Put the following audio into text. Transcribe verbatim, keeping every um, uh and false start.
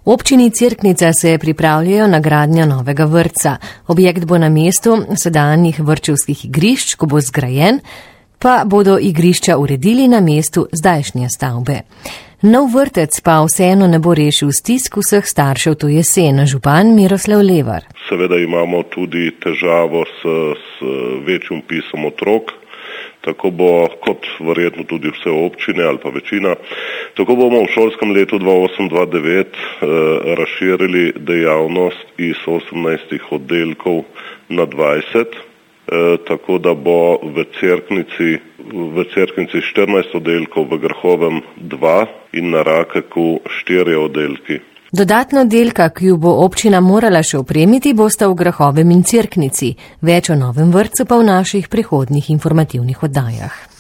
Občini Cerknica se pripravljajo na gradnjo novega vrtca. Objekt bo na mestu sedanjih vrtčevskih igrišč, ko bo zgrajen, pa bodo igrišča uredili na mestu zdajšnje stavbe. Nov vrtec pa vseeno ne bo rešil stisk vseh staršev to jesen, župan Miroslav Levar. Seveda imamo tudi težavo s, s večjim vpisom otrok. Tako bo, kot verjetno tudi vse občine ali pa večina, tako bomo v šolskem letu dva osem dva devet eh, razširili dejavnost iz osemnajstih oddelkov na dvajset, eh, tako da bo v Cerknici, v Cerknici štirinajst oddelkov, v Grahovem dva in na Rakeku štirje oddelki. Dodatna oddelka, ki jo bo občina morala še opremiti, bosta v Grahovem in Cerknici. Več o novem vrtcu pa v naših prihodnjih informativnih oddajah.